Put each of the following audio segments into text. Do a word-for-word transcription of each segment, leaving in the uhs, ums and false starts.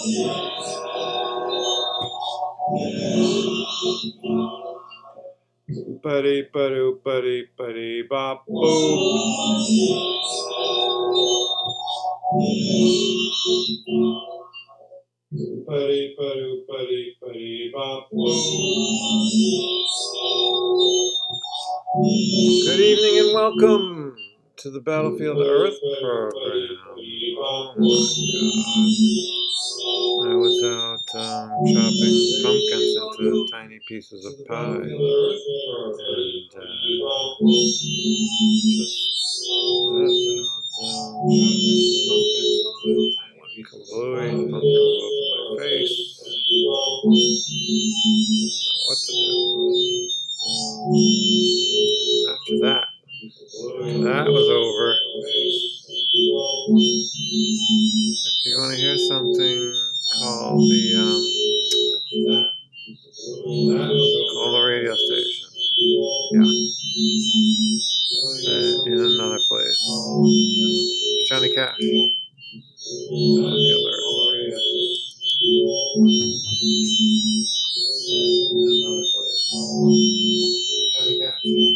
Buddy, buddy, buddy, buddy, bop, boop. Buddy, buddy, buddy, buddy, bop, boop. Good evening and welcome to the Battlefield Earth program. Oh my god. I was out um, chopping pumpkins into tiny pieces of pie. And uh, just kablooey, pumpkin blew up in my face. I don't know what to do. After that, after that was over. If you want to hear something, call the um, call the radio station. Yeah, uh, in another place. It's Johnny Cash. Battlefield Earth. In another place. Johnny Cash.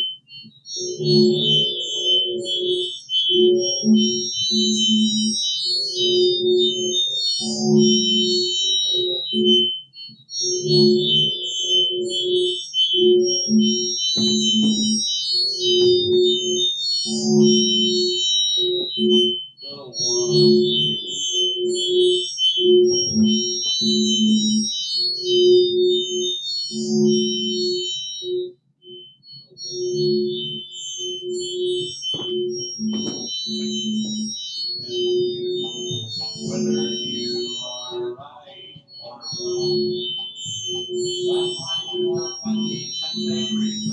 Whether you are right or wrong, someone you are funny and very